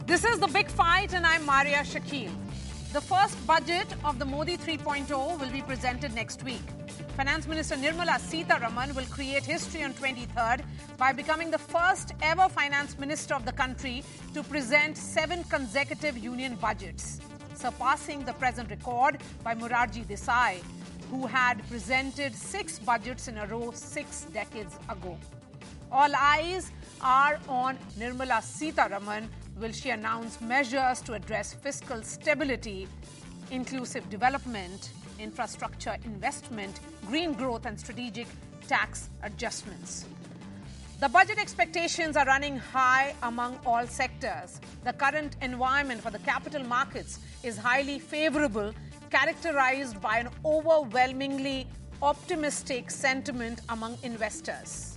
This is The Big Fight and I'm Maria Shakil. The first budget of the Modi 3.0 will be presented next week. Finance Minister Nirmala Sitharaman will create history on 23rd by becoming the first ever finance minister of the country to present 7 consecutive union budgets, surpassing the present record by Morarji Desai, who had presented 6 budgets in a row 6 decades ago. All eyes are on Nirmala Sitharaman. Will she announce measures to address fiscal stability, inclusive development, infrastructure investment, green growth and strategic tax adjustments? The budget expectations are running high among all sectors. The current environment for the capital markets is highly favorable, characterized by an overwhelmingly optimistic sentiment among investors.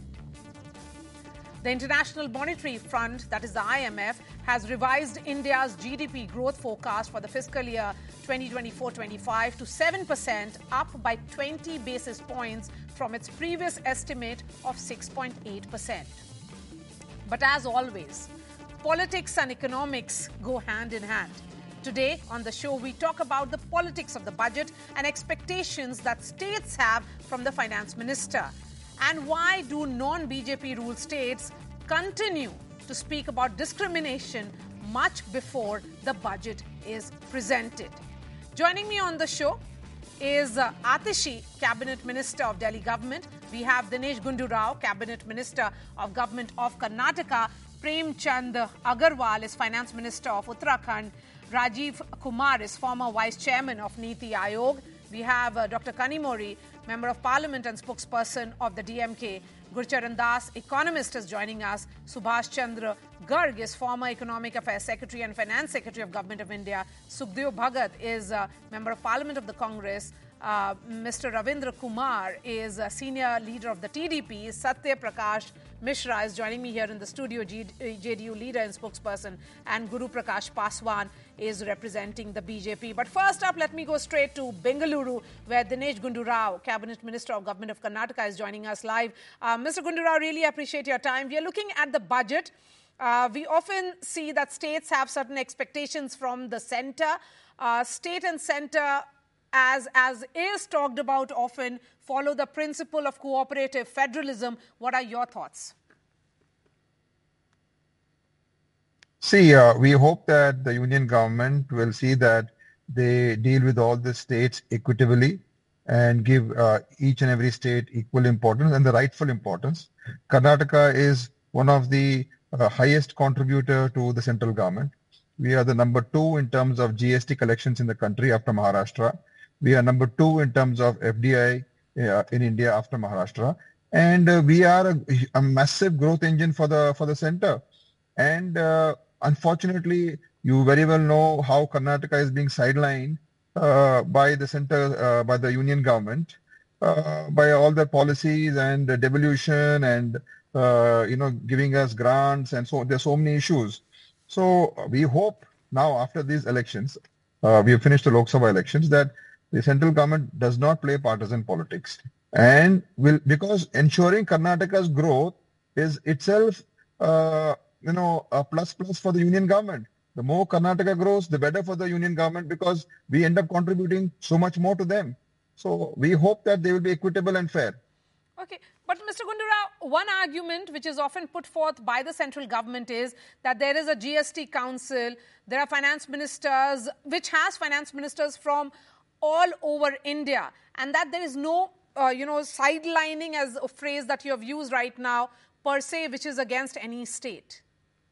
The International Monetary Fund, that is the IMF, has revised India's GDP growth forecast for the fiscal year 2024-25 to 7%, up by 20 basis points from its previous estimate of 6.8%. But as always, politics and economics go hand in hand. Today on the show, we talk about the politics of the budget and expectations that states have from the finance minister. And why do non-BJP ruled states continue to speak about discrimination much before the budget is presented? Joining me on the show is Atishi, Cabinet Minister of Delhi Government. We have Dinesh Gundu Rao, Cabinet Minister of Government of Karnataka. Prem Chand Agarwal is Finance Minister of Uttarakhand. Rajiv Kumar is former Vice Chairman of Niti Aayog. We have Dr. Kanimori, Member of Parliament and spokesperson of the DMK. Gurcharan Das, economist, is joining us. Subhash Chandra Garg is former Economic Affairs Secretary and Finance Secretary of Government of India. Sukhdev Bhagat is Member of Parliament of the Congress. Mr. Ravindra Kumar is a senior leader of the TDP. Satya Prakash Mishra is joining me here in the studio, JDU leader and spokesperson. And Guru Prakash Paswan is representing the BJP. But first up, let me go straight to Bengaluru, where Dinesh Gundu Rao, Cabinet Minister of Government of Karnataka, is joining us live. Mr. Gundu Rao, really appreciate your time. We are looking at the budget. We often see that states have certain expectations from the centre. State and centre, as is talked about often, follow the principle of cooperative federalism. What are your thoughts? See, we hope that the union government will see that they deal with all the states equitably and give each and every state equal importance and the rightful importance. Karnataka is one of the highest contributor to the central government. We are the number 2 in terms of GST collections in the country after Maharashtra. We are number 2 in terms of FDI in India after Maharashtra, and we are a massive growth engine for the center. And unfortunately, you very well know how Karnataka is being sidelined by the center, by the union government, by all their policies and the devolution and giving us grants, and so there's so many issues. So we hope now after these elections, we have finished the Lok Sabha elections, that the central government does not play partisan politics, and because ensuring Karnataka's growth is itself, a plus for the union government. The more Karnataka grows, the better for the union government, because we end up contributing so much more to them. So we hope that they will be equitable and fair. Okay. But Mr. Gundu Rao, one argument which is often put forth by the central government is that there is a GST council, there are finance ministers, which has finance ministers from all over India, and that there is no, sidelining, as a phrase that you have used right now, per se, which is against any state.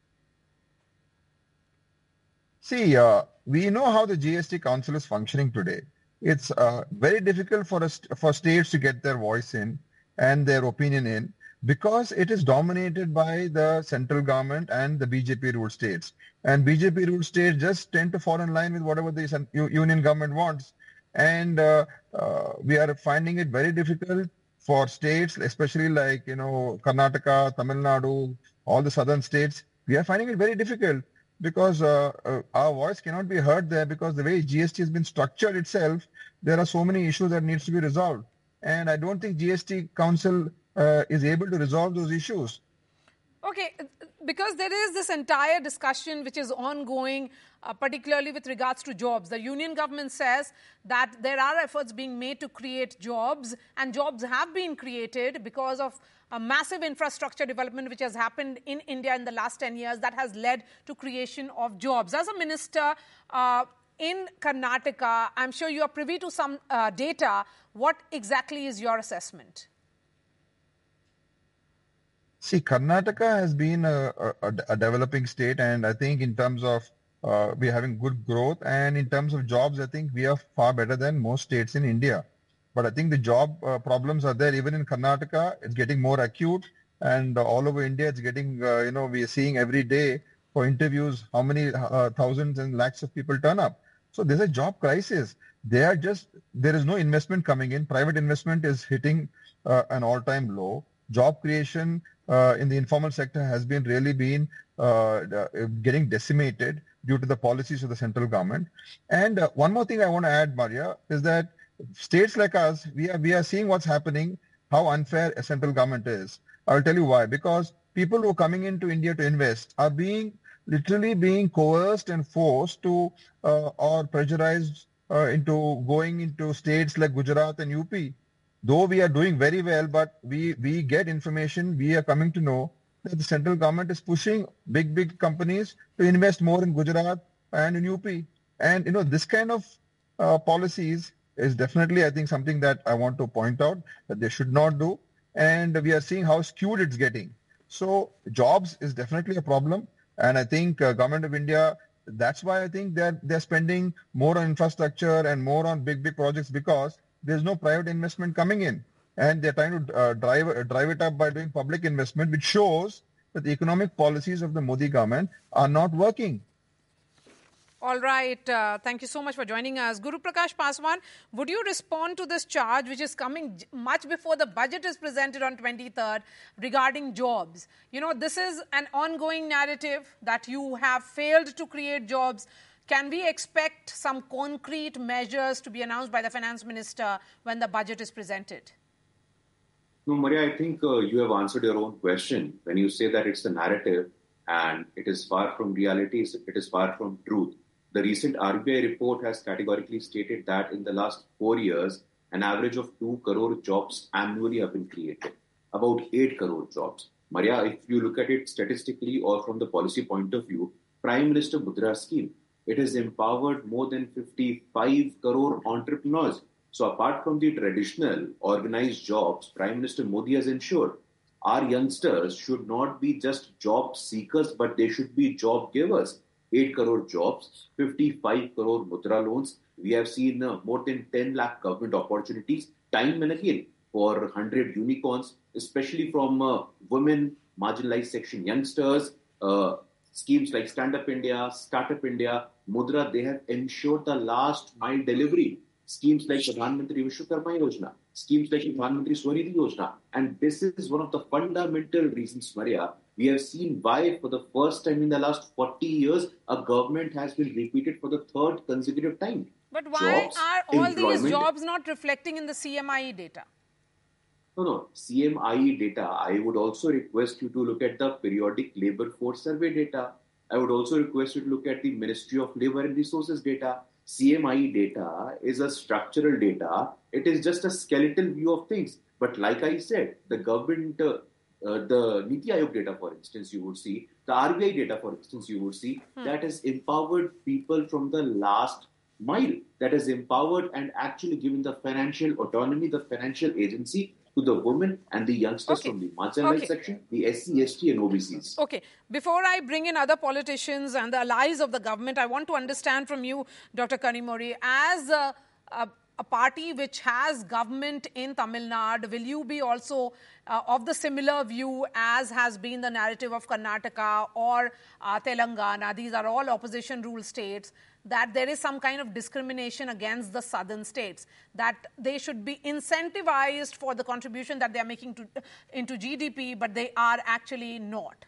See, we know how the GST council is functioning today. It's very difficult for states to get their voice in and their opinion in, because it is dominated by the central government and the BJP ruled states. And BJP ruled states just tend to fall in line with whatever the union government wants. And we are finding it very difficult for states, especially like, Karnataka, Tamil Nadu, all the southern states. We are finding it very difficult because our voice cannot be heard there, because the way GST has been structured itself, there are so many issues that needs to be resolved. And I don't think GST Council is able to resolve those issues. Okay, because there is this entire discussion which is ongoing, particularly with regards to jobs. The union government says that there are efforts being made to create jobs, and jobs have been created because of a massive infrastructure development which has happened in India in the last 10 years that has led to creation of jobs. As a minister in Karnataka, I'm sure you are privy to some data. What exactly is your assessment? See, Karnataka has been a developing state, and I think in terms of we're having good growth, and in terms of jobs, I think we are far better than most states in India. But I think the job problems are there even in Karnataka. It's getting more acute, and all over India, it's getting we are seeing every day for interviews how many thousands and lakhs of people turn up. So there's a job crisis. There is no investment coming in. Private investment is hitting an all-time low. Job creation in the informal sector has really been getting decimated due to the policies of the central government. And one more thing I want to add, Maria, is that states like us, we are seeing what's happening, how unfair a central government is. I'll tell you why. Because people who are coming into India to invest are literally being coerced and forced to or pressurized into going into states like Gujarat and UP. Though we are doing very well, but we get information, we are coming to know that the central government is pushing big companies to invest more in Gujarat and in UP. And, this kind of policies is definitely, I think, something that I want to point out that they should not do. And we are seeing how skewed it's getting. So jobs is definitely a problem. And I think Government of India, that's why I think they're spending more on infrastructure and more on big projects, because there's no private investment coming in, and they're trying to drive it up by doing public investment, which shows that the economic policies of the Modi government are not working. All right. Thank you so much for joining us. Guru Prakash Paswan, would you respond to this charge, which is coming much before the budget is presented on 23rd, regarding jobs? This is an ongoing narrative that you have failed to create jobs. Can we expect some concrete measures to be announced by the finance minister when the budget is presented? No, Maria, I think you have answered your own question when you say that it's the narrative and it is far from reality, it is far from truth. The recent RBI report has categorically stated that in the last 4 years, an average of 2 crore jobs annually have been created, about 8 crore jobs. Maria, if you look at it statistically or from the policy point of view, Prime Minister Mudra scheme, it has empowered more than 55 crore entrepreneurs. So apart from the traditional organized jobs, Prime Minister Modi has ensured our youngsters should not be just job seekers, but they should be job givers. 8 crore jobs, 55 crore Mudra loans. We have seen more than 10 lakh government opportunities, time and again, for 100 unicorns, especially from women, marginalized section youngsters, schemes like Stand Up India, Startup India, Mudra, they have ensured the last mile delivery. Schemes like Pradhan Mantri Vishwakarma Yojana, schemes like Pradhan Mantri Swanidhi Yojana. And this is one of the fundamental reasons, Maria, we have seen why for the first time in the last 40 years, a government has been repeated for the third consecutive time. But why are all these jobs not reflecting in the CMIE data? No. CMIE data, I would also request you to look at the periodic labor force survey data. I would also request you to look at the Ministry of Labor and Resources data. CMIE data is a structural data. It is just a skeletal view of things. But like I said, the government, the Niti Aayog data, for instance, you would see, the RBI data, for instance, you would see, that has empowered people from the last mile, that has empowered and actually given the financial autonomy, the financial agency to the women and the youngsters from the marginalized section, the SC, ST and OBCs. Okay. Before I bring in other politicians and the allies of the government, I want to understand from you, Dr. Kanimozhi, as a party which has government in Tamil Nadu, will you be also of the similar view as has been the narrative of Karnataka or Telangana? These are all opposition rule states, that there is some kind of discrimination against the southern states, that they should be incentivized for the contribution that they are making into GDP, but they are actually not.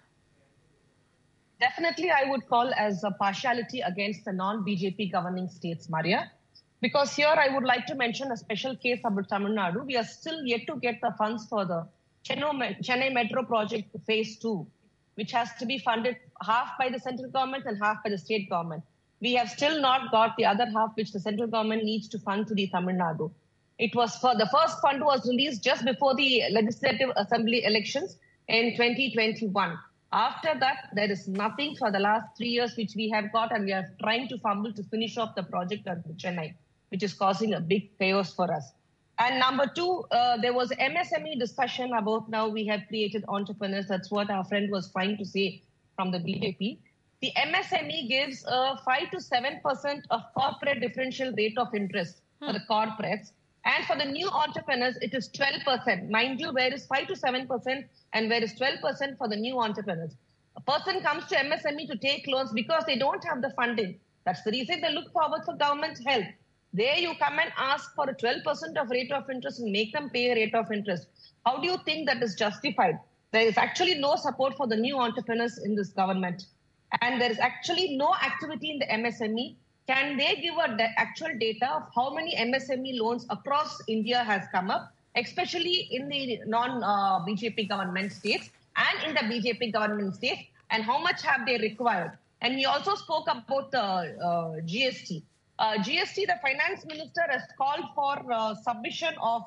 Definitely, I would call as a partiality against the non-BJP governing states, Maria. Because here I would like to mention a special case about Tamil Nadu. We are still yet to get the funds for the Chennai Metro project phase 2. which has to be funded half by the central government and half by the state government. We have still not got the other half, which the central government needs to fund to the Tamil Nadu. It was the first fund was released just before the Legislative Assembly elections in 2021. After that, there is nothing for the last 3 years which we have got, and we are trying to fumble to finish off the project at Chennai, which is causing a big chaos for us. And number two, there was MSME discussion about now we have created entrepreneurs. That's what our friend was trying to say from the BJP. The MSME gives a 5 to 7% of corporate differential rate of interest for the corporates. And for the new entrepreneurs, it is 12%. Mind you, where is 5 to 7% and where is 12% for the new entrepreneurs? A person comes to MSME to take loans because they don't have the funding. That's the reason they look forward for government help. There you come and ask for a 12% of rate of interest and make them pay a rate of interest. How do you think that is justified? There is actually no support for the new entrepreneurs in this government. And there is actually no activity in the MSME. Can they give actual data of how many MSME loans across India has come up, especially in the non-BJP government states and in the BJP government states, and how much have they required? And he also spoke about the GST. GST, the finance minister has called for submission of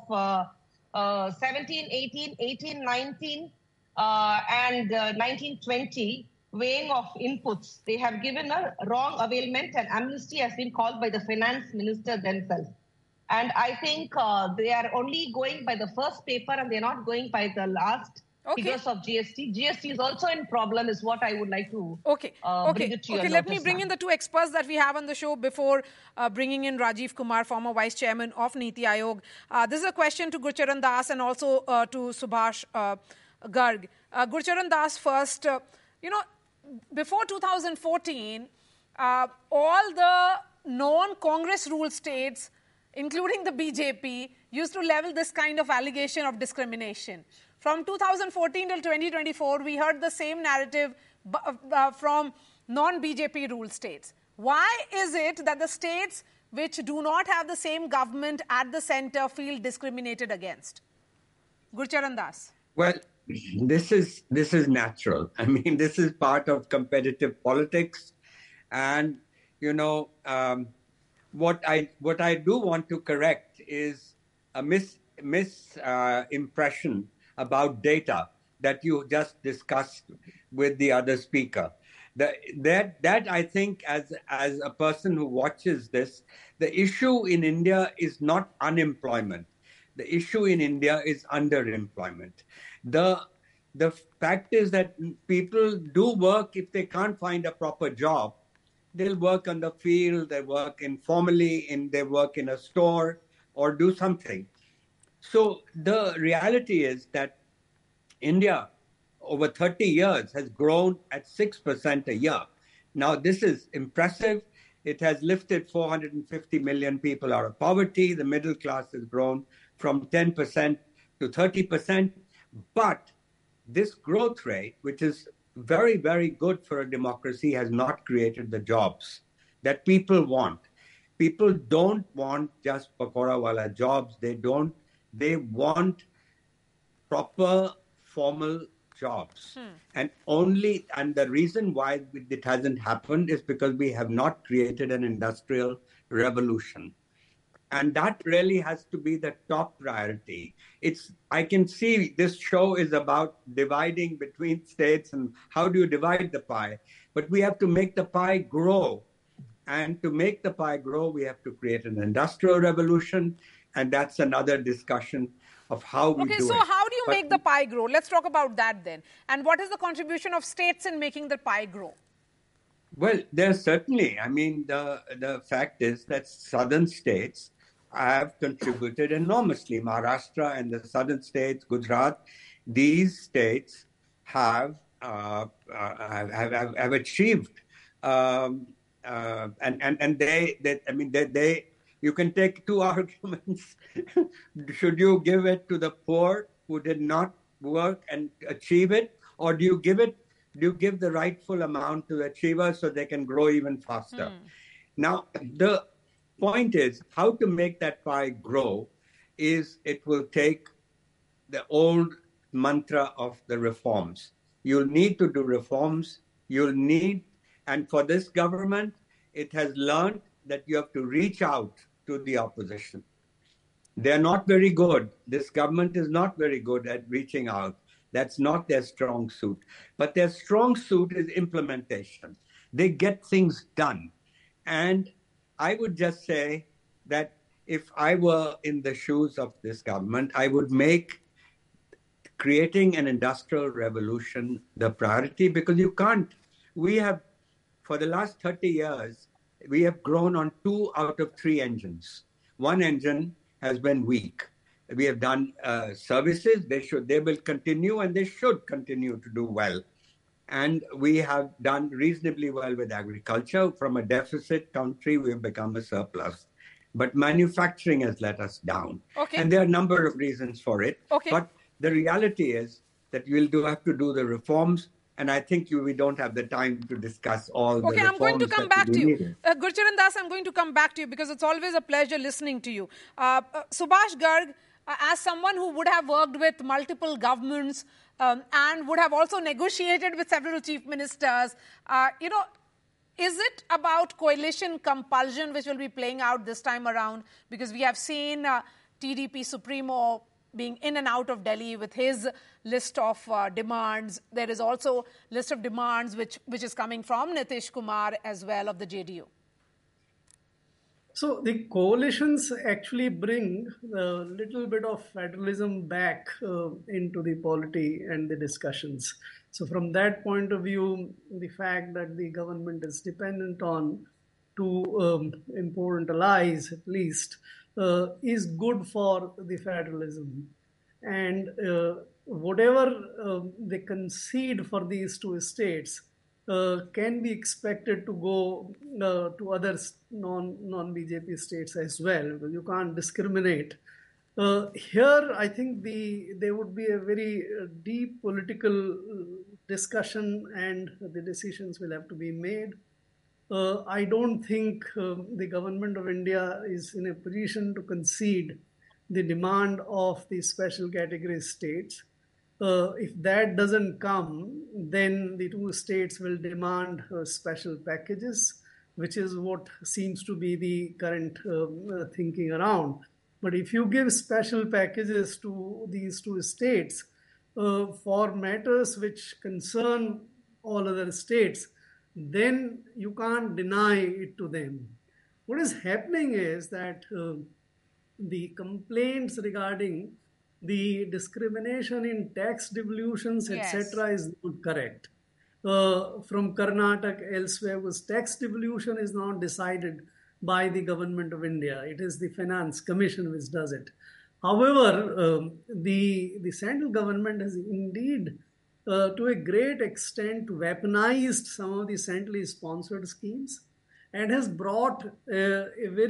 17, 18, 18, 19, and 19, 20 weighing of inputs. They have given a wrong availment, and amnesty has been called by the finance minister themselves. And I think they are only going by the first paper and they're not going by the last figures of GST. GST is also in problem, is what I would like to bring it to your notice. Let me bring in the two experts that we have on the show before bringing in Rajiv Kumar, former Vice Chairman of Niti Aayog. This is a question to Gurcharan Das and also to Subhash Garg. Gurcharan Das first. Before 2014, all the non-Congress ruled states, including the BJP, used to level this kind of allegation of discrimination. From 2014 till 2024, we heard the same narrative from non-BJP ruled states. Why is it that the states which do not have the same government at the center feel discriminated against? Gurcharan Das. Well, this is natural. I mean, this is part of competitive politics, and what I do want to correct is a misimpression about data that you just discussed with the other speaker. That I think, as a person who watches this, the issue in India is not unemployment. The issue in India is underemployment. The fact is that people do work. If they can't find a proper job, they'll work on the field, they work informally, they work in a store or do something. So the reality is that India, over 30 years, has grown at 6% a year. Now, this is impressive. It has lifted 450 million people out of poverty. The middle class has grown from 10% to 30%. But this growth rate, which is very, very good for a democracy, has not created the jobs that people want. People don't want just pakora wala jobs. They want proper formal jobs. And the reason why it hasn't happened is because we have not created an industrial revolution. And that really has to be the top priority. I can see this show is about dividing between states and how do you divide the pie. But we have to make the pie grow. And to make the pie grow, we have to create an industrial revolution. And that's another discussion of how we do it. Okay, so how do you make the pie grow? Let's talk about that then. And what is the contribution of states in making the pie grow? Well, there's certainly, the fact is that southern states have contributed enormously. Maharashtra and the southern states, Gujarat, these states have achieved, and they. You can take two arguments. Should you give it to the poor who did not work and achieve it, or do you give the rightful amount to the achievers so they can grow even faster? Now, the point is how to make that pie grow is it will take the old mantra of the reforms. You'll need to do reforms. And for this government, it has learned that you have to reach out to the opposition. They're not very good. This government is not very good at reaching out. That's not their strong suit. But their strong suit is implementation. They get things done. And I would just say that if I were in the shoes of this government, I would make creating an industrial revolution the priority, because you can't. We have, for the last 30 years, we have grown on 2 out of 3 engines. One engine has been weak. We have done services. They will continue, and they should continue to do well. And we have done reasonably well with agriculture. From a deficit country, we've become a surplus. But manufacturing has let us down. Okay. And there are a number of reasons for it. Okay. But the reality is that we'll have to do the reforms. And I think we don't have the time to discuss all the reforms. Okay, I'm going to come back to you. Gurcharan Das, I'm going to come back to you because it's always a pleasure listening to you. Subhash Garg, as someone who would have worked with multiple governments and would have also negotiated with several chief ministers, is it about coalition compulsion which will be playing out this time around? Because we have seen TDP Supremo being in and out of Delhi with his list of demands. There is also a list of demands which is coming from Nitish Kumar as well of the JDU. So the coalitions actually bring a little bit of federalism back into the polity and the discussions. So from that point of view, the fact that the government is dependent on 2 important allies at least is good for the federalism. And whatever they concede for these 2 states can be expected to go to other non-BJP states as well, because you can't discriminate. Here, I think there would be a very deep political discussion, and the decisions will have to be made. I don't think the government of India is in a position to concede the demand of the special category states. If that doesn't come, then the 2 states will demand special packages, which is what seems to be the current thinking around. But if you give special packages to these 2 states for matters which concern all other states, then you can't deny it to them. What is happening is that the complaints regarding the discrimination in tax devolutions, etc., is not correct. From Karnataka, elsewhere, was tax devolution is not decided by the government of India. It is the Finance Commission which does it. However, the central government has indeed, to a great extent, weaponized some of the centrally sponsored schemes and has brought a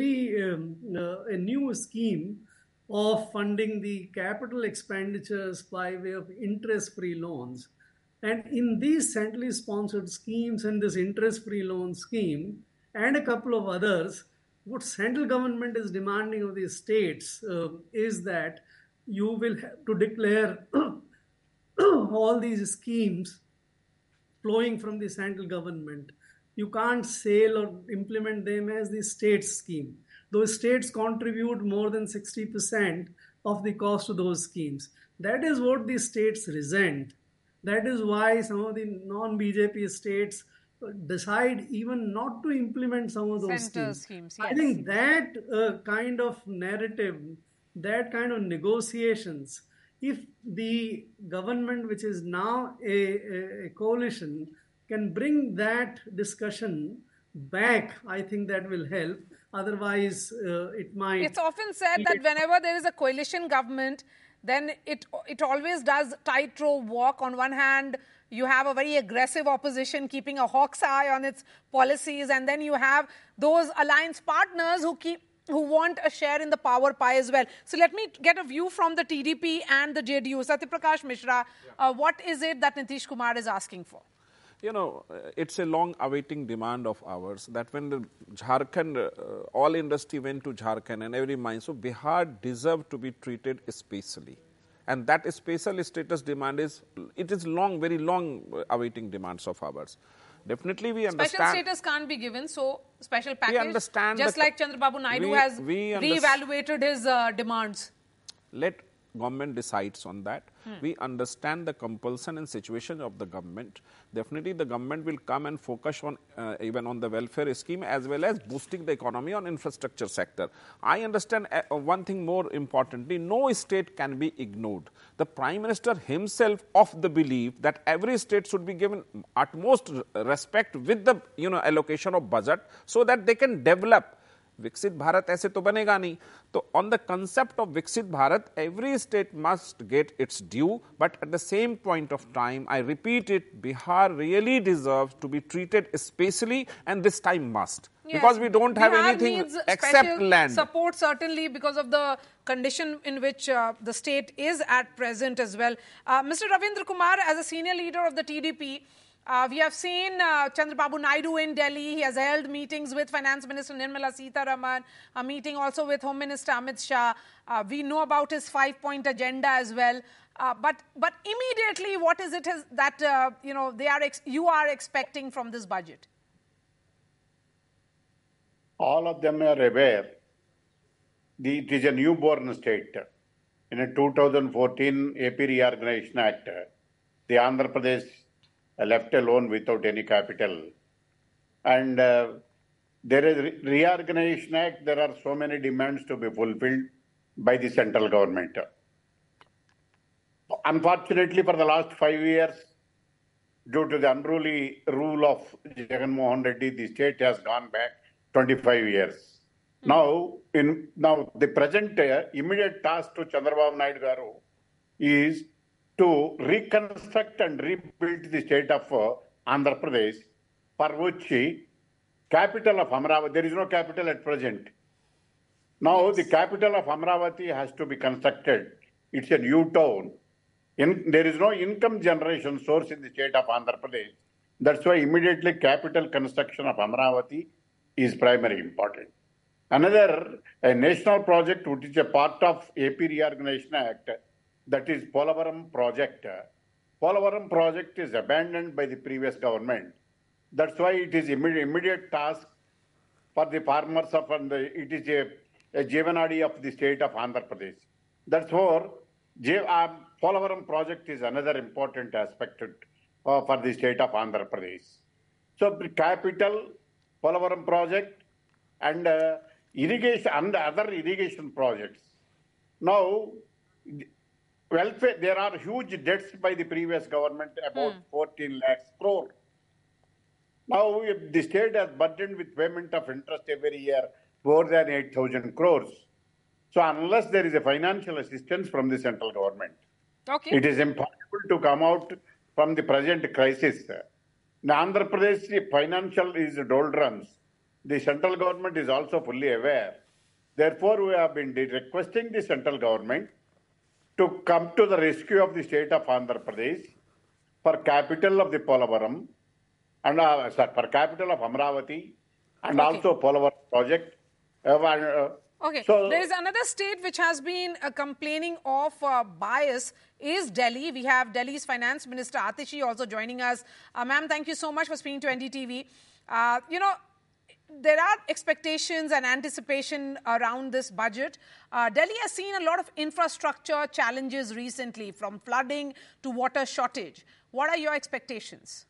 new scheme of funding the capital expenditures by way of interest-free loans. And in these centrally sponsored schemes and this interest-free loan scheme and a couple of others, what central government is demanding of the states is that you will have to declare all these schemes flowing from the central government. You can't sell or implement them as the state scheme. Those states contribute more than 60% of the cost of those schemes. That is what the states resent. That is why some of the non-BJP states decide even not to implement some of those schemes. Yes. I think that kind of narrative, that kind of negotiations, if the government, which is now a coalition, can bring that discussion back, I think that will help. Otherwise, it might... It's often said that whenever there is a coalition government, then it always does tightrope walk. On one hand, you have a very aggressive opposition keeping a hawk's eye on its policies, and then you have those alliance partners who want a share in the power pie as well. So let me get a view from the TDP and the JDU. Satyaprakash Mishra, what is it that Nitish Kumar is asking for? You know, it's a long-awaiting demand of ours that when the Jharkhand, all industry went to Jharkhand and every mine, so Bihar deserved to be treated especially. And that special status demand is long, very long awaiting demands of ours. Definitely we understand. Special status can't be given, so special package. We understand. Just like Chandrababu Naidu has re-evaluated his demands. Let government decides on that. We understand the compulsion and situation of the government. Definitely the government will come and focus on even on the welfare scheme as well as boosting the economy on infrastructure sector. I understand one thing more importantly, no state can be ignored. The Prime Minister himself of the belief that every state should be given utmost respect with the allocation of budget so that they can develop. विकसित भारत ऐसे तो बनेगा नहीं. तो on the concept of विकसित Bharat, every state must get its due, but at the same point of time, I repeat it, Bihar really deserves to be treated especially, and this time must. Yes. Because we don't have Bihar anything except land. Support certainly because of the condition in which the state is at present as well. Mr. Ravindra Kumar, as a senior leader of the TDP, we have seen Chandrababu Naidu in Delhi. He has held meetings with Finance Minister Nirmala Sitharaman, a meeting also with Home Minister Amit Shah. We know about his 5-point agenda as well. But immediately, what is it that you are expecting from this budget? All of them are aware it is a newborn state. In a 2014 AP Reorganization Act, the Andhra Pradesh left alone without any capital. And there is Reorganization Act, there are so many demands to be fulfilled by the central government. Unfortunately, for the last 5 years, due to the unruly rule of Jagan Mohan Reddy, the state has gone back 25 years. Now, the present immediate task to Chandrababu Naidu Garu is to reconstruct and rebuild the state of Andhra Pradesh, for which capital of Amravati, there is no capital at present. Now the capital of Amravati has to be constructed. It's a new town. There is no income generation source in the state of Andhra Pradesh. That's why immediately capital construction of Amravati is primary important. Another, a national project which is a part of AP Reorganization Act, that is Polavaram project. Polavaram project is abandoned by the previous government. That's why it is immediate task for the farmers of, it is a Jeevanadi of the state of Andhra Pradesh. That's why Polavaram project is another important aspect for the state of Andhra Pradesh. So the capital, Polavaram project, and irrigation and other irrigation projects. Now, welfare, there are huge debts by the previous government, about 14 lakhs crore. Now, the state has burdened with payment of interest every year, more than 8,000 crores. So, unless there is a financial assistance from the central government, it is impossible to come out from the present crisis. In Andhra Pradesh, the financial is doldrums. The central government is also fully aware. Therefore, we have been requesting the central government to come to the rescue of the state of Andhra Pradesh for capital of the Polavaram and for capital of Amravati and also Polavaram project. So there is another state which has been complaining of bias is Delhi. We have Delhi's Finance Minister Atishi also joining us. Ma'am, thank you so much for speaking to NDTV. There are expectations and anticipation around this budget. Delhi has seen a lot of infrastructure challenges recently, from flooding to water shortage. What are your expectations?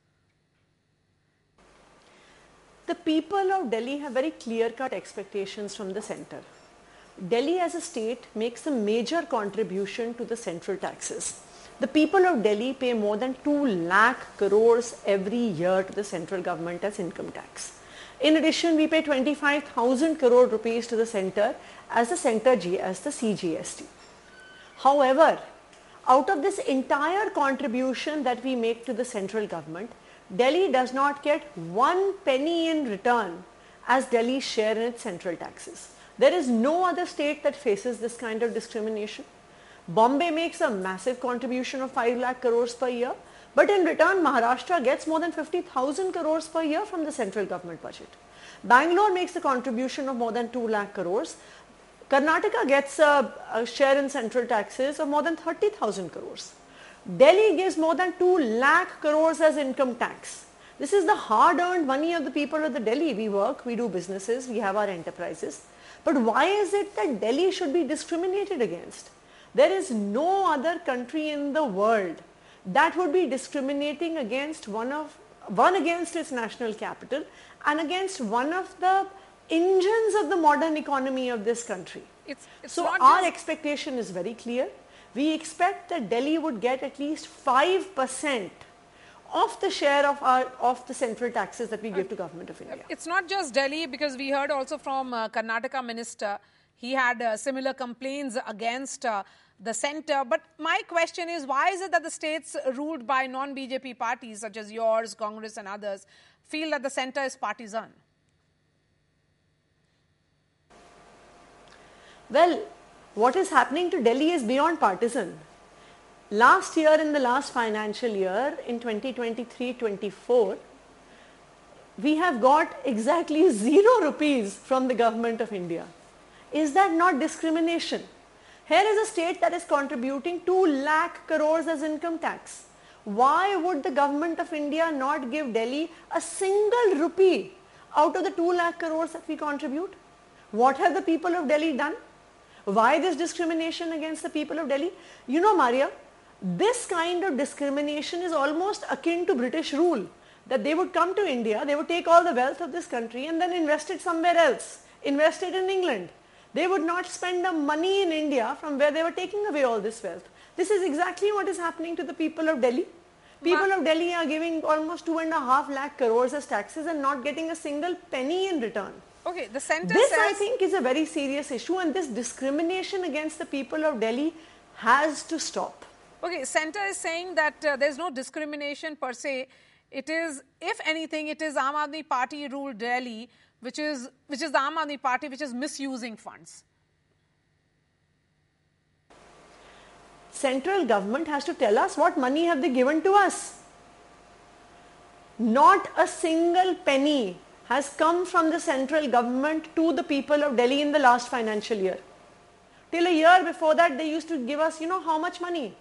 The people of Delhi have very clear-cut expectations from the centre. Delhi as a state makes a major contribution to the central taxes. The people of Delhi pay more than 2 lakh crores every year to the central government as income tax. In addition, we pay 25,000 crore rupees to the centre as the CGST. However, out of this entire contribution that we make to the central government, Delhi does not get 1 penny in return as Delhi's share in its central taxes. There is no other state that faces this kind of discrimination. Bombay makes a massive contribution of 5 lakh crores per year, but in return, Maharashtra gets more than 50,000 crores per year from the central government budget. Bangalore makes a contribution of more than 2 lakh crores. Karnataka gets a share in central taxes of more than 30,000 crores. Delhi gives more than 2 lakh crores as income tax. This is the hard-earned money of the people of the Delhi. We work, we do businesses, we have our enterprises. But why is it that Delhi should be discriminated against? There is no other country in the world that would be discriminating against one against its national capital and against one of the engines of the modern economy of this country. So our expectation is very clear. We expect that Delhi would get at least 5% of the share of the central taxes that we give to Government of India. It's not just Delhi, because we heard also from Karnataka minister, he had similar complaints against the centre. But my question is, why is it that the states ruled by non-BJP parties such as yours, Congress and others feel that the centre is partisan? Well, what is happening to Delhi is beyond partisan. Last year, in the last financial year, in 2023-24, we have got exactly 0 rupees from the Government of India. Is that not discrimination? Here is a state that is contributing 2 lakh crores as income tax. Why would the Government of India not give Delhi a single rupee out of the 2 lakh crores that we contribute? What have the people of Delhi done? Why this discrimination against the people of Delhi? You know, Maria, this kind of discrimination is almost akin to British rule, that they would come to India, they would take all the wealth of this country and then invest it somewhere else, invest it in England. They would not spend the money in India from where they were taking away all this wealth. This is exactly what is happening to the people of Delhi. People of Delhi are giving almost 2.5 lakh crores as taxes and not getting a single penny in return. Okay, the centre This, says, I think, is a very serious issue, and this discrimination against the people of Delhi has to stop. Okay, centre is saying that there's no discrimination per se. It is, if anything, it is Aam Aadmi Party ruled Delhi, which is the Aam Aadmi Party which is misusing funds. Central government has to tell us what money have they given to us. Not a single penny has come from the central government to the people of Delhi in the last financial year. Till a year before that, they used to give us, you know how much money?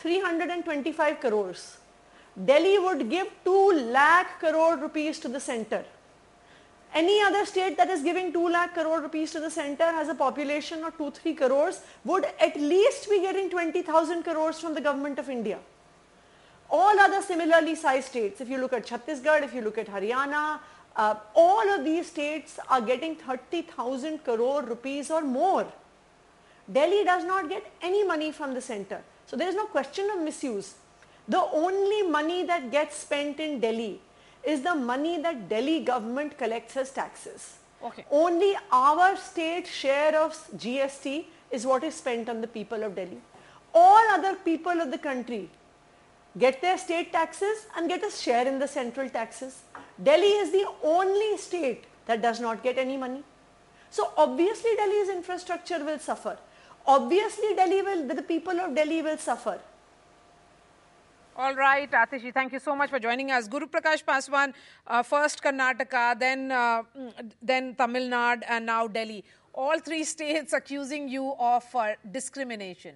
325 crores. Delhi would give 2 lakh crore rupees to the centre. Any other state that is giving 2 lakh crore rupees to the centre has a population of 2-3 crores would at least be getting 20,000 crores from the Government of India. All other similarly sized states, if you look at Chhattisgarh, if you look at Haryana, all of these states are getting 30,000 crore rupees or more. Delhi does not get any money from the centre. So there is no question of misuse. The only money that gets spent in Delhi is the money that Delhi government collects as taxes. Okay. Only our state share of GST is what is spent on the people of Delhi. All other people of the country get their state taxes and get a share in the central taxes. Delhi is the only state that does not get any money. So obviously Delhi's infrastructure will suffer. Obviously the people of Delhi will suffer. All right, Atishji, thank you so much for joining us. Guru Prakash Paswan, first Karnataka, then Tamil Nadu, and now Delhi. All 3 states accusing you of discrimination.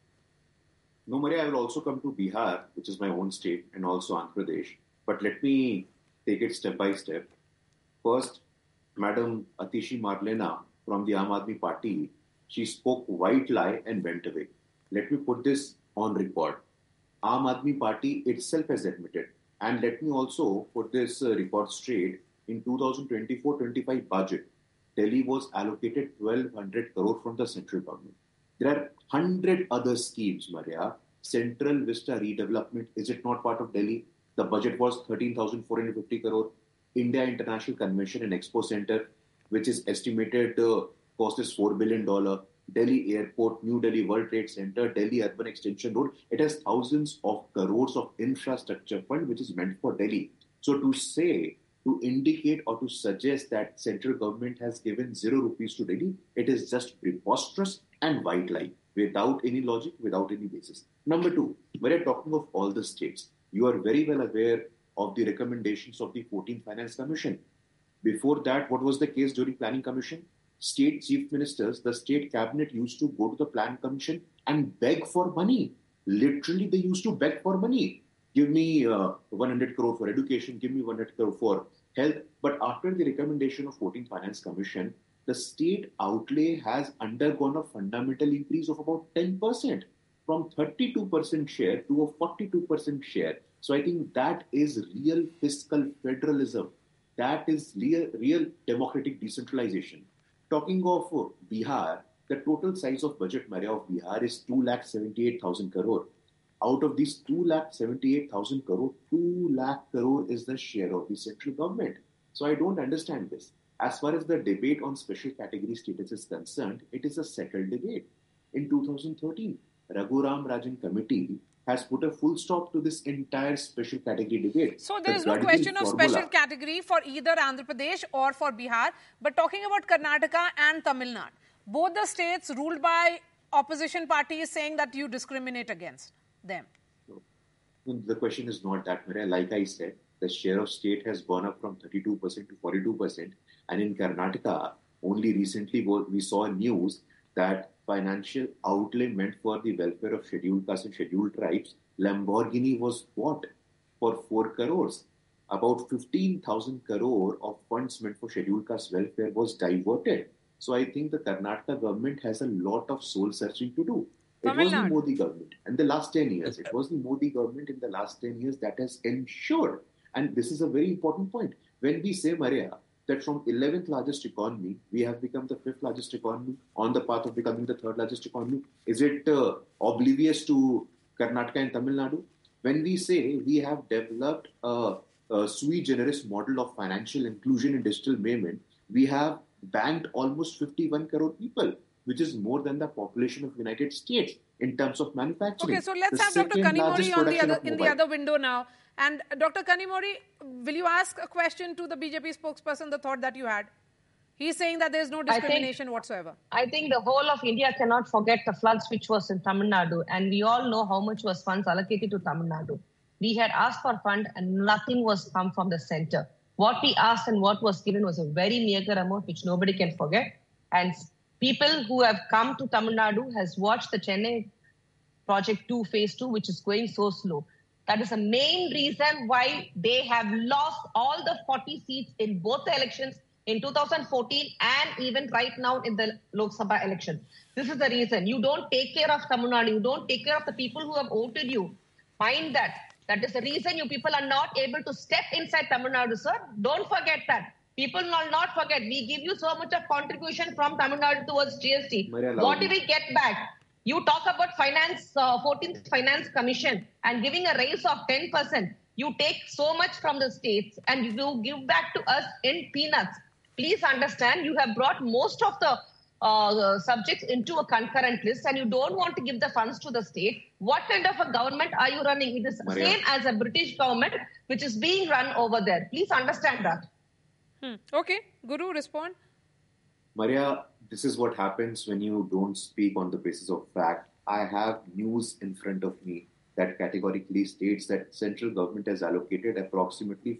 No, Maria, I will also come to Bihar, which is my own state, and also Andhra Pradesh. But let me take it step by step. First, Madam Atishi Marlena from the Aam Aadmi Party, she spoke white lie and went away. Let me put this on record. Aam Aadmi Party itself has admitted, and let me also put this report straight, in 2024-25 budget, Delhi was allocated 1,200 crore from the central government. There are 100 other schemes, Maria. Central Vista redevelopment, is it not part of Delhi? The budget was 13,450 crore. India International Convention and Expo Center, which is estimated cost is $4 billion. Delhi Airport, New Delhi World Trade Center, Delhi Urban Extension Road. It has thousands of crores of infrastructure fund which is meant for Delhi. So to indicate or to suggest that central government has given 0 rupees to Delhi, it is just preposterous and white lie, without any logic, without any basis. Number 2, when you're talking of all the states, you are very well aware of the recommendations of the 14th Finance Commission. Before that, what was the case during Planning Commission? state chief ministers, the state cabinet used to go to the plan commission and beg for money. Literally, they used to beg for money. Give me 100 crore for education, give me 100 crore for health. But after the recommendation of 14th Finance Commission, the state outlay has undergone a fundamental increase of about 10%, from 32% share to a 42% share. So I think that is real fiscal federalism. That is real democratic decentralization. Talking of Bihar, the total size of budget, Maria, of Bihar is 278,000 crore. Out of these 278,000 crore, 2 lakh crore is the share of the central government. So I don't understand this. As far as the debate on special category status is concerned, it is a settled debate. In 2013, Raghuram Rajan Committee has put a full stop to this entire special category debate. So there is no question of special category for either Andhra Pradesh or for Bihar. But talking about Karnataka and Tamil Nadu, both the states ruled by opposition parties saying that you discriminate against them. The question is not that, Maria. Like I said, the share of state has gone up from 32% to 42%. And in Karnataka, only recently we saw news that financial outlay meant for the welfare of scheduled castes and scheduled tribes, Lamborghini was bought for 4 crores. About 15,000 crore of funds meant for scheduled caste welfare was diverted. So I think the Karnataka government has a lot of soul searching to do. It was the Modi government in the last 10 years. It was the Modi government in the last 10 years that has ensured. And this is a very important point. When we say, Maria, that from 11th largest economy, we have become the 5th largest economy, on the path of becoming the 3rd largest economy. Is it oblivious to Karnataka and Tamil Nadu? When we say we have developed a sui generis model of financial inclusion and digital payment, we have banked almost 51 crore people, which is more than the population of the United States in terms of manufacturing. Okay, so let's have Dr. Kanimori in the other window now. And Dr. Kanimori, will you ask a question to the BJP spokesperson, the thought that you had? He's saying that there's no discrimination whatsoever. I think the whole of India cannot forget the floods which was in Tamil Nadu. And we all know how much was funds allocated to Tamil Nadu. We had asked for fund and nothing was come from the center. What we asked and what was given was a very meager amount which nobody can forget. And people who have come to Tamil Nadu has watched the Chennai Project 2, Phase 2, which is going so slow. That is the main reason why they have lost all the 40 seats in both the elections in 2014 and even right now in the Lok Sabha election. This is the reason. You don't take care of Tamil Nadu. You don't take care of the people who have voted you. Mind that. That is the reason you people are not able to step inside Tamil Nadu, sir. Don't forget that. People will not forget. We give you so much of contribution from Tamil Nadu towards GST. What do we get back? You talk about finance, 14th Finance Commission and giving a raise of 10%. You take so much from the states and you give back to us in peanuts. Please understand, you have brought most of the subjects into a concurrent list and you don't want to give the funds to the state. What kind of a government are you running? It is the same as a British government which is being run over there. Please understand that. Okay, Guru, respond. Maria, this is what happens when you don't speak on the basis of fact. I have news in front of me that categorically states that central government has allocated approximately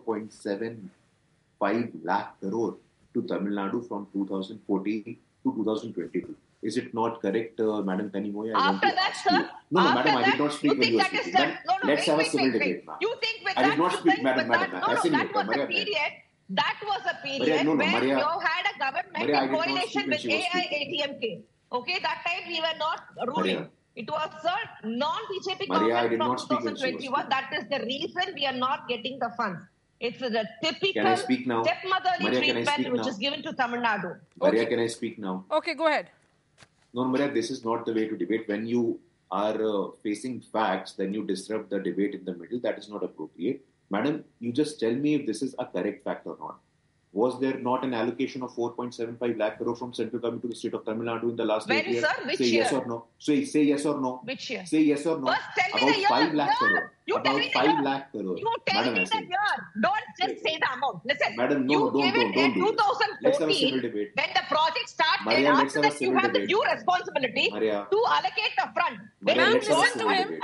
4.75 lakh crore to Tamil Nadu from 2014 to 2022. Is it not correct, Madam Kanimori? After that, sir? No, Madam, I did not speak when you were speaking. Let's have a civil debate now. You think with I did not speak, Madam. that was a period. That was a period when you had a government in coalition with AIADMK. Okay, that time we were not ruling. It was a non-BJP government from 2021. That is the reason we are not getting the funds. It's a typical stepmotherly treatment which is given to Tamil Nadu. Maria, can I speak now? Okay, go ahead. No, Maria, this is not the way to debate. When you are facing facts, then you disrupt the debate in the middle. That is not appropriate. Madam, you just tell me if this is a correct fact or not. Was there not an allocation of 4.75 lakh crore from central government to the state of Tamil Nadu in the last 8 years? Sir, which say year? Yes or no. Say yes or no. Which year? Say yes or no. First, tell me about the 5 lakh crore. About 5 lakh crore. You tell me the year. Don't just say the amount. Listen, Madam, no, you don't give it in 2014 Let's have a civil debate. when the project started. Maria, After that, you have the due responsibility to allocate the fund. Maria, listen to him.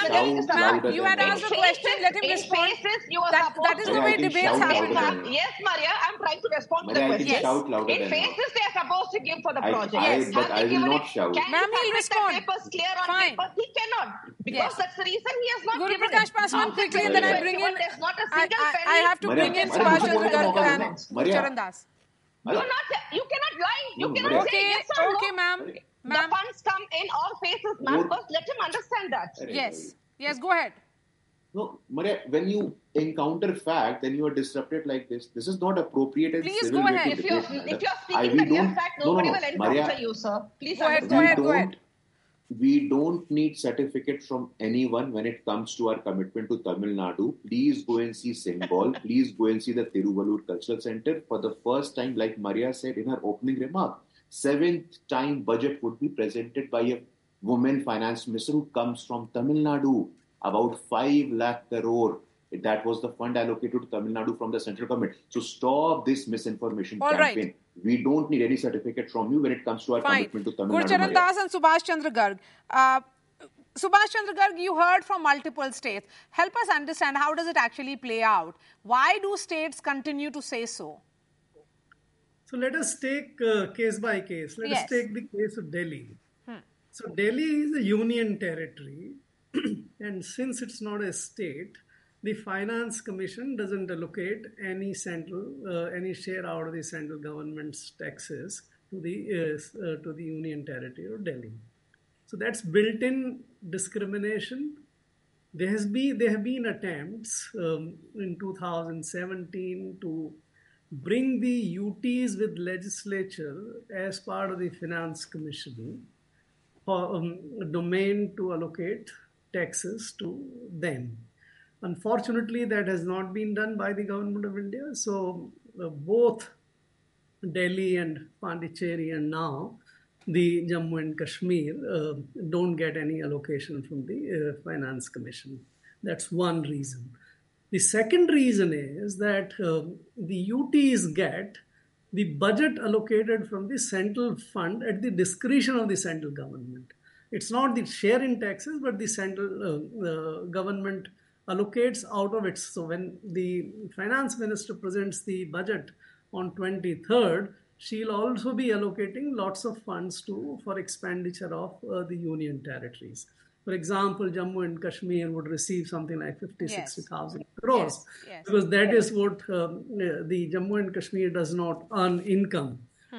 Maria, you had asked a question. Let him respond. That is the way debates happen. Yes, ma. Maria, I'm trying to respond to the Maria, I question. can shout louder In than phases, they are supposed to give for the project. but I will not shout. Can Ma'am, he he'll submit the respond. papers clear on Fine. paper? He cannot. Because that's the reason he has not Guru given Prakash it. Paswan After quickly, and then I bring in. 2021, there's not a single penny. I have to bring in Subhash Chandra Garg and Gurcharan Das. You cannot lie. You No, cannot Maria. say yes or no. Okay, ma'am. The funds come in all phases, ma'am. First, let him understand that. Yes, go ahead. No, Maria, when you encounter fact, then you are disrupted like this. This is not appropriate and Please civil go way ahead. to If you're debate. speaking the real fact, nobody will encounter Maria, you, sir. Please Go ahead, understand. go ahead. We don't need certificate from anyone when it comes to our commitment to Tamil Nadu. Please go and see Bengal. Please go and see the Tiruvallur Cultural Center. For the first time, like Maria said in her opening remark, 7th time budget would be presented by a woman finance minister who comes from Tamil Nadu. About 5 lakh crore. That was the fund allocated to Tamil Nadu from the central government. So stop this misinformation campaign. Right. We don't need any certificate from you when it comes to our commitment to Tamil Nadu. Gurcharan Das and Subhash Chandra Garg. Subhash Chandra Garg, you heard from multiple states. Help us understand, how does it actually play out? Why do states continue to say so? So let us take case by case. Let us take the case of Delhi. So Delhi is a union territory, and since it's not a state, the Finance Commission doesn't allocate any share out of the central government's taxes to the union territory of Delhi. So that's built-in discrimination. There have been attempts in 2017 to bring the UTs with legislature as part of the Finance Commission for domain to allocate taxes to them. Unfortunately, that has not been done by the government of India. So both Delhi and Pondicherry and now the Jammu and Kashmir don't get any allocation from the Finance Commission. That's one reason. The second reason is that the UTs get the budget allocated from the central fund at the discretion of the central government. It's not the share in taxes, but the central government allocates out of it. So when the finance minister presents the budget on 23rd, she'll also be allocating lots of funds for expenditure of the union territories. For example, Jammu and Kashmir would receive something like 60,000 crores, because that is what the Jammu and Kashmir does not earn income.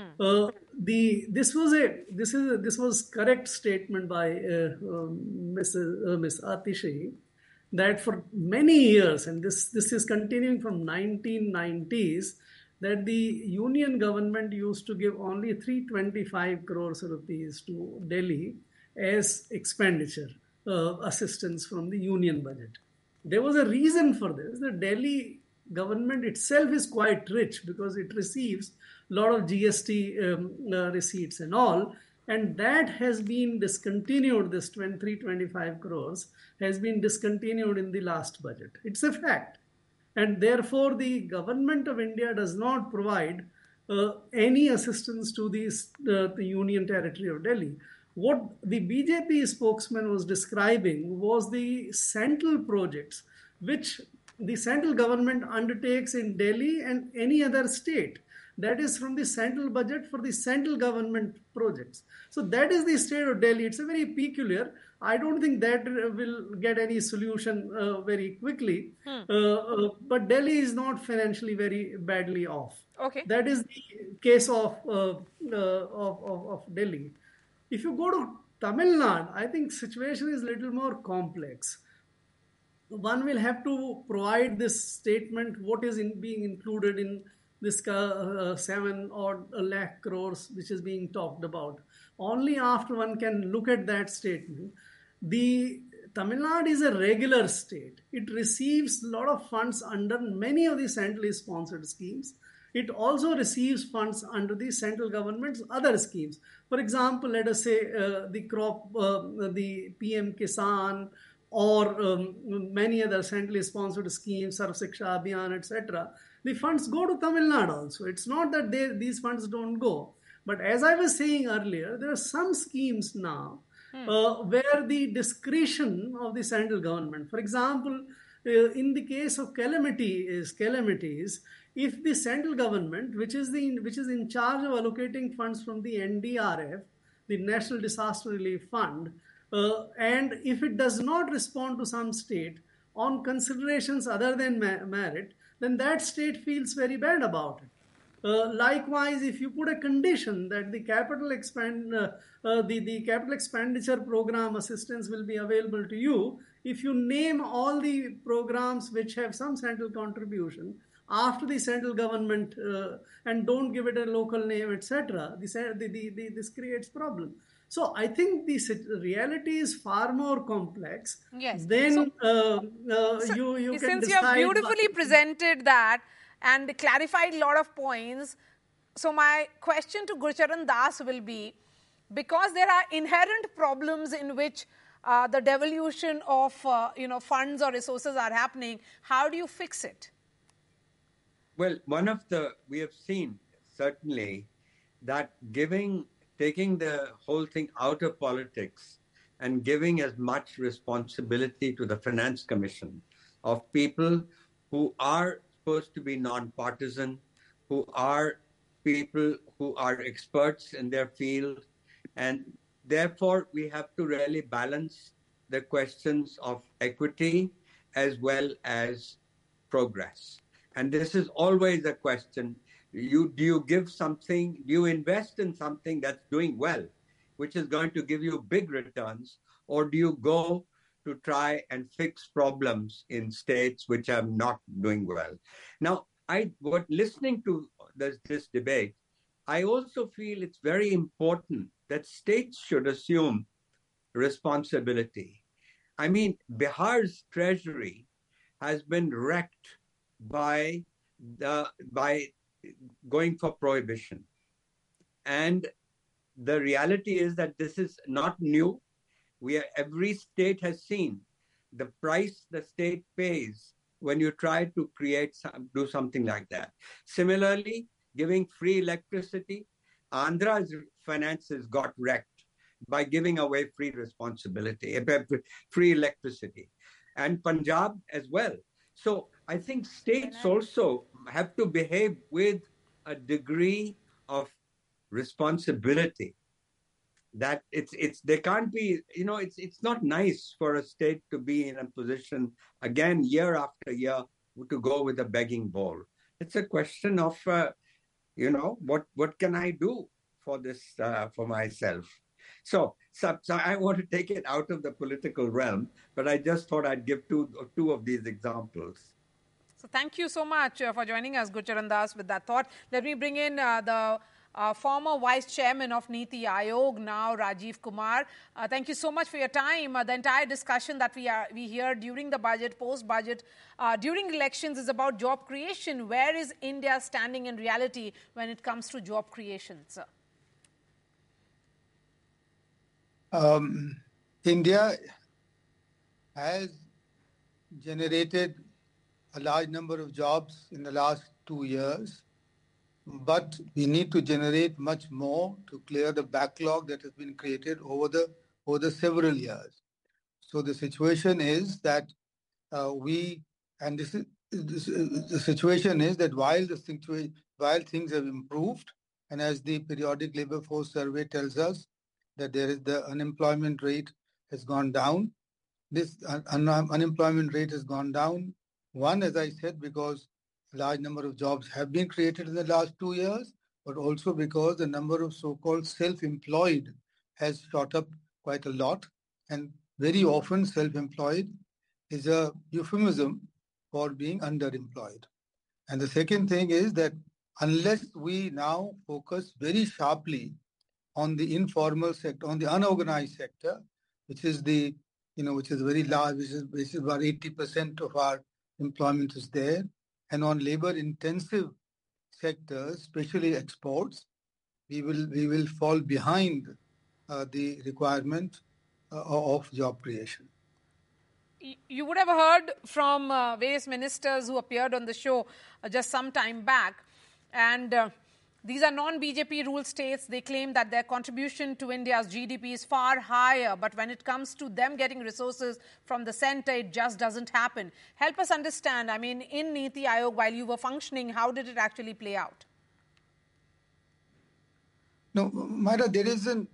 This was correct statement by Miss Atishi, that for many years, and this is continuing from 1990s, that the union government used to give only 325 crores rupees to Delhi as expenditure, assistance from the union budget. There was a reason for this. The Delhi government itself is quite rich because it receives a lot of GST receipts and all, and that has been discontinued. This 325 crores has been discontinued in the last budget. It's a fact. And therefore, the government of India does not provide any assistance to the union territory of Delhi. What the BJP spokesman was describing was the central projects which the central government undertakes in Delhi and any other state. That is from the central budget for the central government projects. So that is the state of Delhi. It's a very peculiar. I don't think that will get any solution very quickly. But Delhi is not financially very badly off. Okay. That is the case of Delhi. If you go to Tamil Nadu, I think situation is a little more complex. One will have to provide this statement, what is being included in this 7 odd lakh crores which is being talked about. Only after one can look at that statement. The Tamil Nadu is a regular state. It receives a lot of funds under many of the centrally sponsored schemes. It also receives funds under the central government's other schemes. For example, let us say the crop, the PM Kisan, or many other centrally sponsored schemes, Sarv Shiksha Abhiyan, etc. The funds go to Tamil Nadu also. It's not that these funds don't go. But as I was saying earlier, there are some schemes now where the discretion of the central government, for example, in the case of calamities, if the central government, which is in charge of allocating funds from the NDRF, the National Disaster Relief Fund, and if it does not respond to some state on considerations other than merit, then that state feels very bad about it. Likewise, if you put a condition that the capital expenditure program assistance will be available to you, if you name all the programs which have some central contribution after the central government and don't give it a local name, etc., this creates problem. So I think the reality is far more complex. Yes. Then you can since decide. You have beautifully presented that and clarified a lot of points. So my question to Gurcharan Das will be, because there are inherent problems in which the devolution of funds or resources are happening, how do you fix it? Well, we have seen certainly that taking the whole thing out of politics and giving as much responsibility to the Finance Commission of people who are supposed to be non-partisan, who are people who are experts in their field, and therefore we have to really balance the questions of equity as well as progress. And this is always a question. Do you give something, do you invest in something that's doing well, which is going to give you big returns, or do you go to try and fix problems in states which are not doing well? Now, listening to this debate, I also feel it's very important that states should assume responsibility. I mean, Bihar's treasury has been wrecked by going for prohibition. And the reality is that this is not new. Every state has seen the price the state pays when you try to do something like that. Similarly, giving free electricity, Andhra's finances got wrecked by giving away free electricity, and Punjab as well. So I think states also have to behave with a degree of responsibility. That they can't be, it's not nice for a state to be in a position again year after year to go with a begging bowl. It's a question of what can I do for this for myself. So I want to take it out of the political realm, but I just thought I'd give two of these examples. So thank you so much for joining us, Gurcharan Das, with that thought. Let me bring in the former Vice Chairman of Niti Aayog, now Rajiv Kumar. Thank you so much for your time. The entire discussion that we hear during the budget, post-budget, during elections is about job creation. Where is India standing in reality when it comes to job creation, sir? India has generated a large number of jobs in the last 2 years, but we need to generate much more to clear the backlog that has been created over the several years. So the situation is that the situation is that while things have improved, and as the periodic labor force survey tells us that the unemployment rate has gone down. This unemployment rate has gone down. One, as I said, because a large number of jobs have been created in the last 2 years, but also because the number of so-called self-employed has shot up quite a lot. And very often self-employed is a euphemism for being underemployed. And the second thing is that unless we now focus very sharply on the informal sector, on the unorganized sector, which is very large, which is about 80% of our employment is there, and on labor-intensive sectors, especially exports, we will fall behind the requirement of job creation. You would have heard from various ministers who appeared on the show just some time back, and These are non-BJP ruled states. They claim that their contribution to India's GDP is far higher, but when it comes to them getting resources from the center, it just doesn't happen. Help us understand, I mean, in Niti Aayog, while you were functioning, how did it actually play out? No, Myra, there isn't...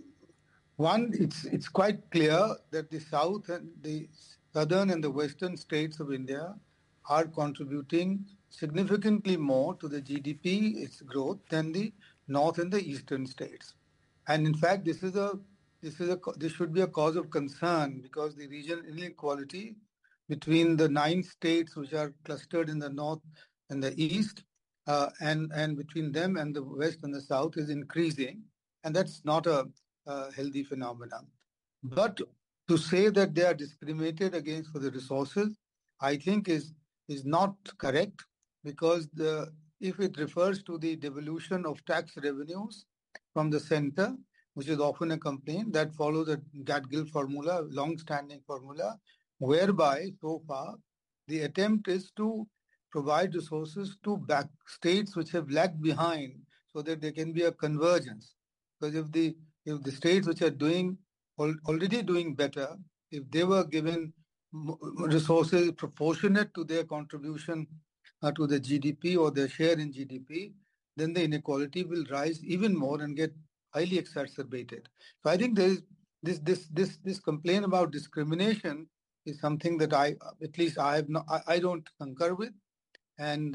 it's quite clear that the south and the southern and the western states of India are contributing significantly more to the GDP, its growth, than the north and the eastern states. And in fact, this should be a cause of concern, because the regional inequality between the 9 states which are clustered in the north and the east, and between them and the west and the south is increasing, and that's not a healthy phenomenon. But to say that they are discriminated against for the resources, I think is not correct, because if it refers to the devolution of tax revenues from the center, which is often a complaint, that follows a Gatgill formula, long-standing formula, whereby so far the attempt is to provide resources to back states which have lagged behind, so that there can be a convergence. Because if the states which are already doing better, if they were given resources proportionate to their contribution to the GDP or their share in GDP, then the inequality will rise even more and get highly exacerbated. So I think there is this complaint about discrimination is something that I don't concur with, and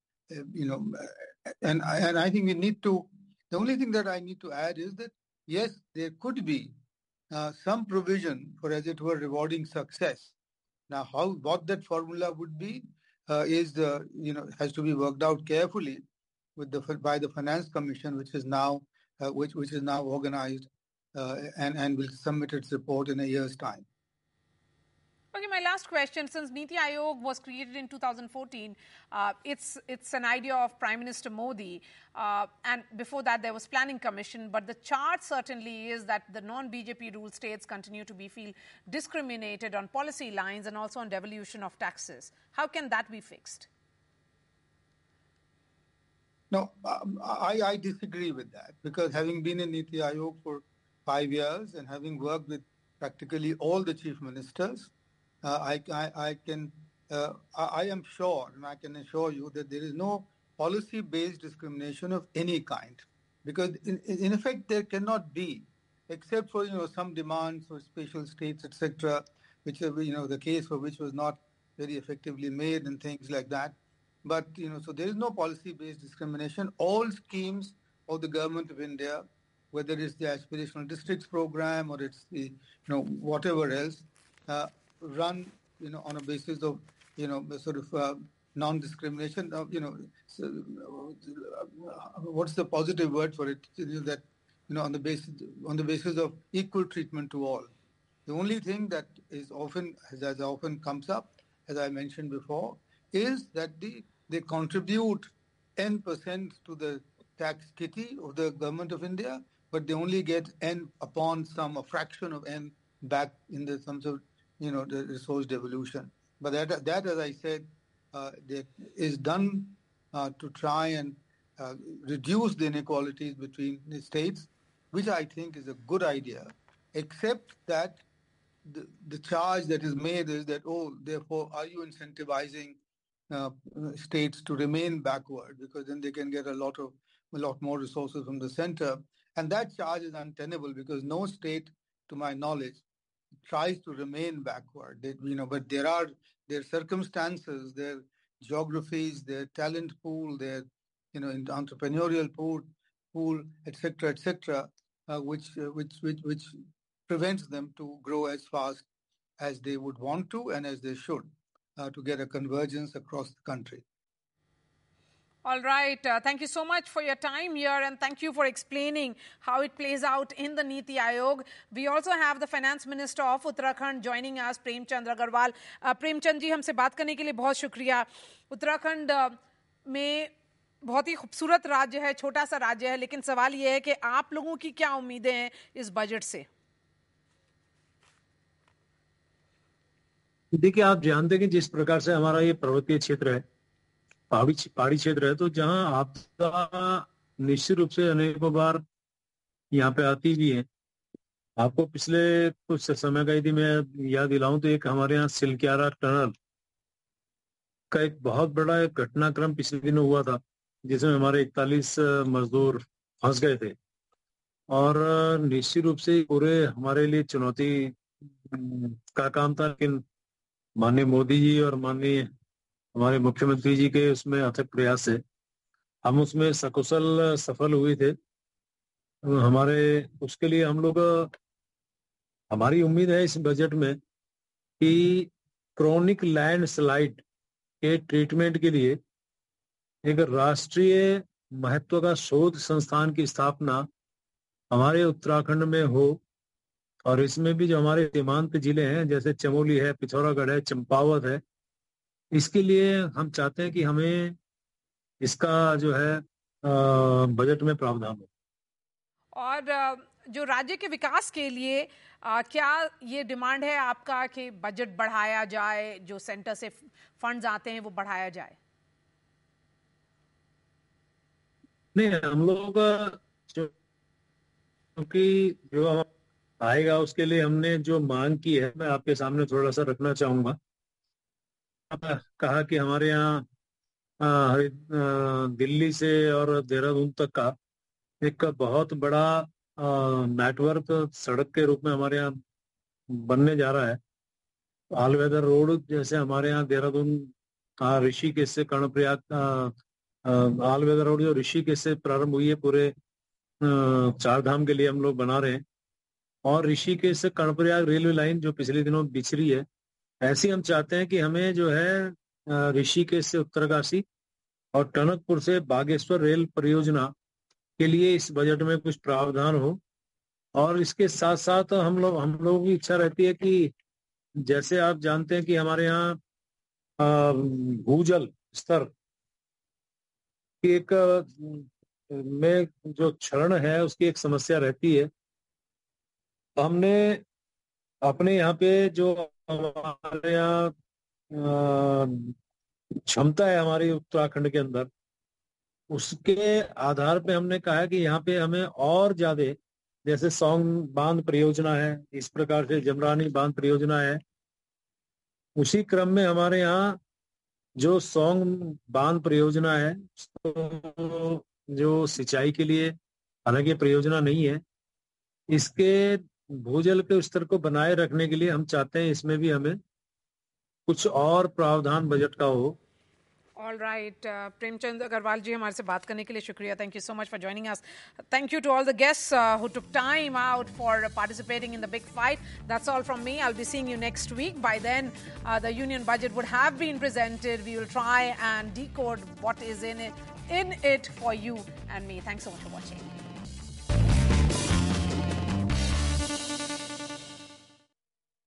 and I think we need to. The only thing that I need to add is that yes, there could be some provision for, as it were, rewarding success. Now, what that formula would be has to be worked out carefully by the Finance Commission, which is now organized and will submit its report in a year's time. Okay, my last question. Since Niti Aayog was created in 2014, it's an idea of Prime Minister Modi. And before that, there was Planning Commission. But the chart certainly is that the non-BJP ruled states continue to feel discriminated on policy lines and also on devolution of taxes. How can that be fixed? No, I disagree with that, because having been in Niti Aayog for 5 years and having worked with practically all the chief ministers, I am sure, and I can assure you, that there is no policy-based discrimination of any kind, because in effect there cannot be, except for some demands for special states, etc., which are the case for which was not very effectively made and things like that. But so there is no policy-based discrimination. All schemes of the government of India, whether it's the aspirational districts program or it's the whatever else, run on a basis of sort of non-discrimination. What's the positive word for it? That on the basis of equal treatment to all. The only thing that is often comes up, as I mentioned before, is that they contribute N% to the tax kitty of the government of India, but they only get N upon a fraction of N back in the terms of the resource devolution. But that as I said, is done to try and reduce the inequalities between the states, which I think is a good idea, except that the charge that is made is that, therefore, are you incentivizing states to remain backward, because then they can get a lot more resources from the center. And that charge is untenable, because no state, to my knowledge, tries to remain backward. But there are circumstances, their geographies, their talent pool, their entrepreneurial pool, etc., which prevents them to grow as fast as they would want to and as they should, to get a convergence across the country. All right. Thank you so much for your time here, and thank you for explaining how it plays out in the Niti Aayog. We also have the Finance Minister of Uttarakhand joining us, Premchand Agarwal. Premchand ji, हमसे बात करने के लिए बहुत शुक्रिया. उत्तराखंड में बहुत ही खूबसूरत राज्य है, छोटा सा राज्य है, लेकिन सवाल ये है कि आप लोगों की क्या उम्मीदें हैं इस बजट से? देखिए, आप जानते हैं कि जिस प्रकार से हमारा ये पर्वतीय क्षेत्र है, पहाड़ी क्षेत्र है, तो जहां आपदा निश्चित रूप से अनेकों बार यहाँ पे आती भी है। आपको पिछले कुछ समय का यदि मैं याद दिलाऊं तो एक हमारे यहाँ सिलक्यारा टनल का एक बहुत बड़ा एक घटनाक्रम पिछले दिनों हुआ था, जिसमें हमारे 41 मजदूर फंस गए थे। और निश्चित रूप से पूरे हमारे लिए चुनौती का काम था, लेकिन माननीय मोदी जी और माननीय हमारे मुख्यमंत्री जी के उसमें अथक प्रयास से हम उसमें सकुशल सफल हुए थे। हमारे उसके लिए हम लोग, हमारी उम्मीद है इस बजट में कि क्रोनिक लैंड स्लाइड के ट्रीटमेंट के लिए एक राष्ट्रीय महत्व का शोध संस्थान की स्थापना हमारे उत्तराखंड में हो। और इसमें भी जो हमारे सीमांत जिले हैं जैसे चमोली है, पिथौरागढ़ है, चंपावत है, इसके लिए हम चाहते हैं कि हमें इसका जो है बजट में प्रावधान हो। और जो राज्य के विकास के लिए क्या ये डिमांड है आपका कि बजट बढ़ाया जाए, जो सेंटर से फंड्स आते हैं वो बढ़ाया जाए? नहीं, हम लोग क्योंकि जो हम आएगा उसके लिए हमने जो मांग की है मैं आपके सामने थोड़ा सा रखना चाहूंगा। कहा कि हमारे यहाँ दिल्ली से और देहरादून तक का एक बहुत बड़ा नेटवर्क सड़क के रूप में हमारे यहाँ बनने जा रहा है। ऑल वेदर रोड जैसे हमारे यहाँ देहरादून ऋषिकेश से कर्णप्रयाग, ऑल वेदर रोड जो ऋषिकेश से प्रारंभ हुई है पूरे 4 धाम के लिए हम लोग बना रहे हैं। और ऋषिकेश से कर्णप्रयाग रेलवे लाइन जो पिछले दिनों बिछड़ी है, ऐसी हम चाहते हैं कि हमें जो है ऋषिकेश से उत्तरकाशी और टनकपुर से बागेश्वर रेल परियोजना के लिए इस बजट में कुछ प्रावधान हो। और इसके साथ साथ हम लोगों की इच्छा रहती है कि जैसे आप जानते हैं कि हमारे यहाँ भूजल स्तर की एक में जो क्षरण है उसकी एक समस्या रहती है। हमने अपने यहाँ पे जो हमारे यहाँ क्षमता है हमारी उत्तराखंड के अंदर, उसके आधार पे हमने कहा है कि यहाँ पे हमें और ज्यादा, जैसे सौंग बांध परियोजना है, इस प्रकार से जमरानी बांध परियोजना है। उसी क्रम में हमारे यहाँ जो सौंग बांध परियोजना है तो जो सिंचाई के लिए हालांकि परियोजना नहीं है, इसके भूजल के स्तर को बनाए रखने के लिए हम चाहते हैं इसमें भी हमें कुछ और प्रावधान बजट का हो। All right, Premchand Agarwal ji, हमारे से बात करने के लिए शुक्रिया. Thank you so much for joining us. Thank you to all the guests who took time out for participating in the big fight. That's all from me. I'll be seeing you next week. By then, the union budget would have been presented. We will try and decode what is in it for you and me. Thanks so much for watching.